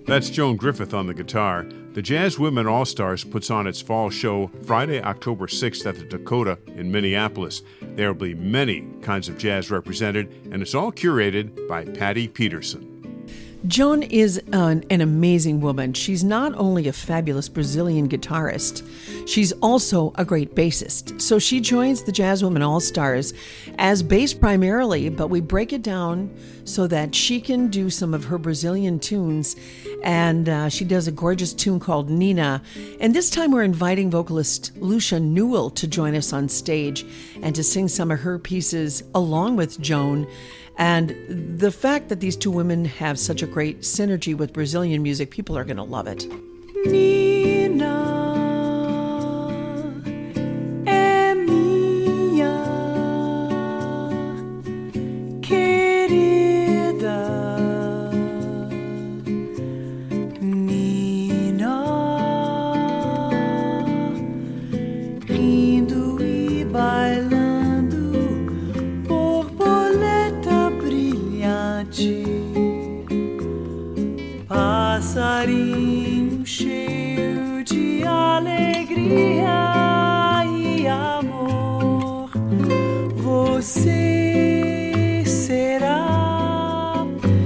That's Joan Griffith on the guitar. The Jazz Women All-Stars puts on its fall show Friday, October 6th at the Dakota in Minneapolis. There will be many kinds of jazz represented, and it's all curated by Patty Peterson. Joan is an amazing woman. She's not only a fabulous Brazilian guitarist, she's also a great bassist. So she joins the Jazz Women All-Stars as bass primarily, but we break it down so that she can do some of her Brazilian tunes. And she does a gorgeous tune called Nina. And this time we're inviting vocalist Lucia Newell to join us on stage and to sing some of her pieces along with Joan. And the fact that these two women have such a great synergy with Brazilian music, people are going to love it. Nina é minha querida. Nina, rindo e bailando, borboleta brilhante, passarinho cheio de alegria e amor. Você será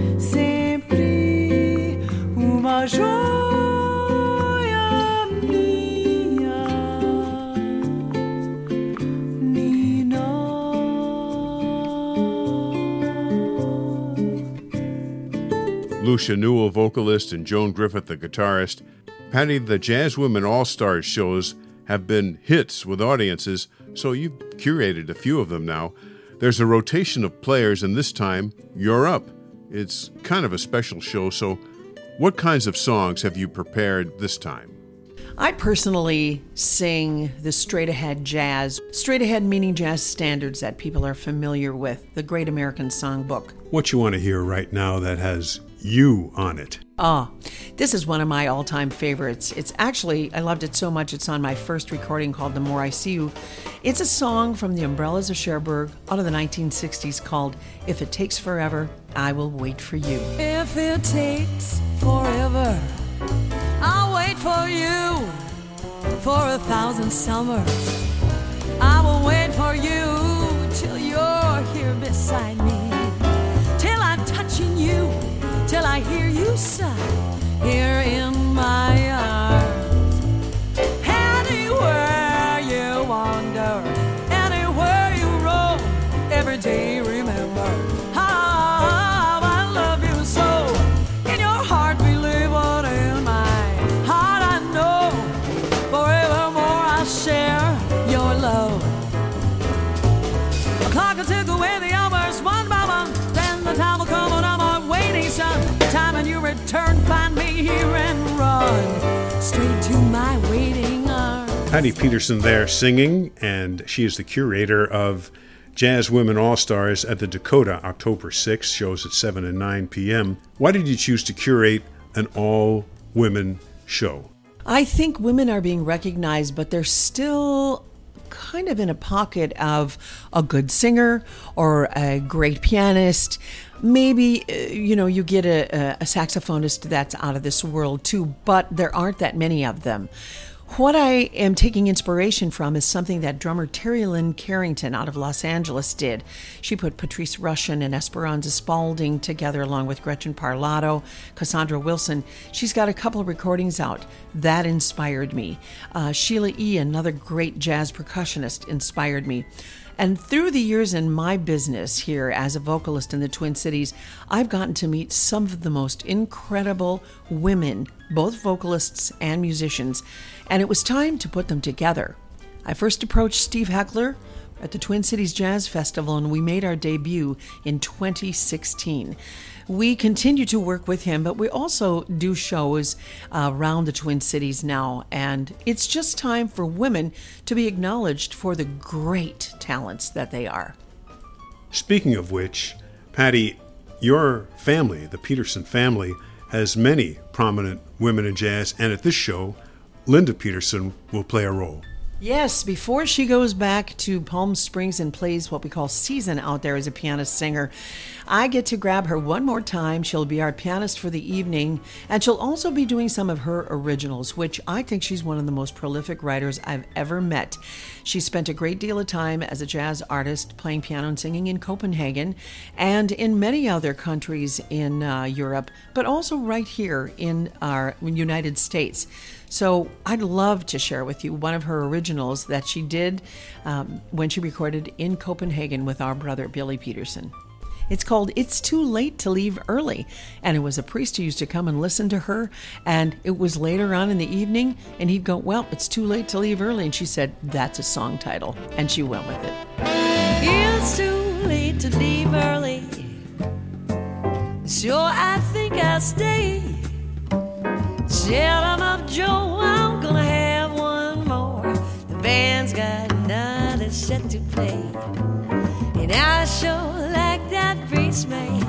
sempre uma joia minha, Nina. Lucia Newell, vocalist, and Joan Griffith, the guitarist. Patty, the Jazz Women All-Stars shows have been hits with audiences, so you've curated a few of them now. There's a rotation of players, and this time, you're up. It's kind of a special show, so what kinds of songs have you prepared this time? I personally sing the straight-ahead jazz. Straight-ahead meaning jazz standards that people are familiar with, the Great American Songbook. What you want to hear right now that has you on it? This is one of my all-time favorites. It's actually, I loved it so much, it's on my first recording called The More I See You. It's a song from the Umbrellas of Cherbourg out of the 1960s called If It Takes Forever, I Will Wait for You. If it takes forever, I'll wait for you for 1,000 summers. I will wait for you till you're here beside me, till I'm touching you, till I hear you sigh here in my arms. Anywhere you wander, anywhere you roam, every day remember how I love you so. In your heart believe what in my heart I know. Forevermore I'll share your love. The clock will tick away the hours one by one. Then the time will come when I'm on waiting sun. Time and you return, find me here and run straight to my waiting arms. Patty Peterson there singing, and she is the curator of Jazz Women All-Stars at the Dakota, October 6th, shows at 7 and 9 p.m. Why did you choose to curate an all-women show? I think women are being recognized, but they're still kind of in a pocket of a good singer or a great pianist. Maybe, you get a saxophonist that's out of this world too, but there aren't that many of them. What I am taking inspiration from is something that drummer Terry Lynn Carrington out of Los Angeles did. She put Patrice Rushen and Esperanza Spalding together along with Gretchen Parlato, Cassandra Wilson. She's got a couple of recordings out. That inspired me. Sheila E., another great jazz percussionist, inspired me. And through the years in my business here as a vocalist in the Twin Cities, I've gotten to meet some of the most incredible women, both vocalists and musicians, and it was time to put them together. I first approached Steve Heckler at the Twin Cities Jazz Festival, and we made our debut in 2016. We continue to work with him, but we also do shows around the Twin Cities now, and it's just time for women to be acknowledged for the great talents that they are. Speaking of which, Patty, your family, the Peterson family, has many prominent women in jazz, and at this show, Linda Peterson will play a role. Yes, before she goes back to Palm Springs and plays what we call season out there as a pianist singer, I get to grab her one more time. She'll be our pianist for the evening, and she'll also be doing some of her originals, which I think she's one of the most prolific writers I've ever met. She spent a great deal of time as a jazz artist playing piano and singing in Copenhagen and in many other countries in Europe, but also right here in our United States. So I'd love to share with you one of her originals that she did when she recorded in Copenhagen with our brother Billy Peterson. It's called It's Too Late to Leave Early, and it was a priest who used to come and listen to her, and it was later on in the evening, and he'd go, well, it's too late to leave early, and she said, that's a song title, and she went with it. It's too late to leave early. Sure, I think I'll stay. Tell 'em up, Joe, I'm gonna have one more. The band's got another set to play, and I sure like that bass man.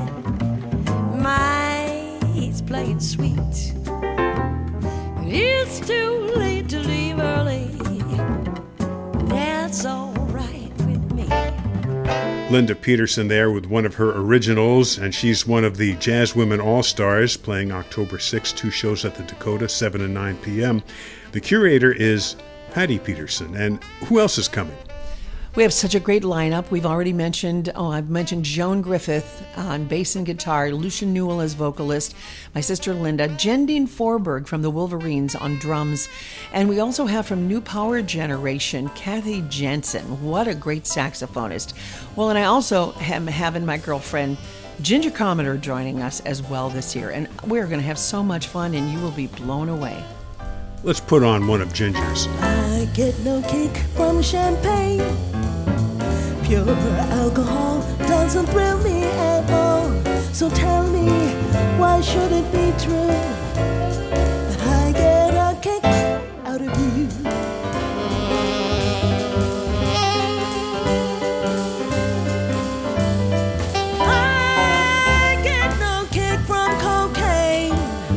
He's playing sweet. It's too late to leave early. That's all right with me. Linda Peterson there with one of her originals, and she's one of the Jazz Women All-Stars, playing October 6th, 2 shows at the Dakota, 7 and 9 p.m. The curator is Patty Peterson, and who else is coming? We have such a great lineup. I've mentioned Joan Griffith on bass and guitar, Lucian Newell as vocalist, my sister Linda, Jendine Forberg from the Wolverines on drums, and we also have from New Power Generation, Kathy Jensen. What a great saxophonist. Well, and I also am having my girlfriend Ginger Commodore joining us as well this year, and we're going to have so much fun, and you will be blown away. Let's put on one of Ginger's. I get no kick from champagne. Pure alcohol doesn't thrill me at all. So tell me, why should it be true that I get a kick out of you? I get no kick from cocaine.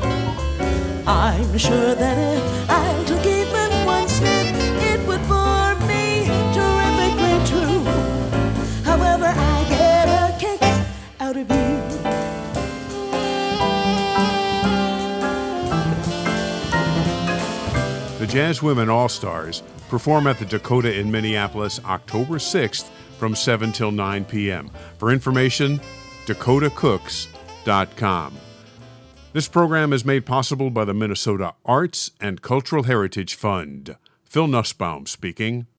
I'm sure that if I took even one sniff, it would bore me terrifically true. However, I get a kick out of you. The Jazz Women All-Stars perform at the Dakota in Minneapolis October 6th from 7 till 9 p.m. For information, dakotacooks.com. This program is made possible by the Minnesota Arts and Cultural Heritage Fund. Phil Nussbaum speaking.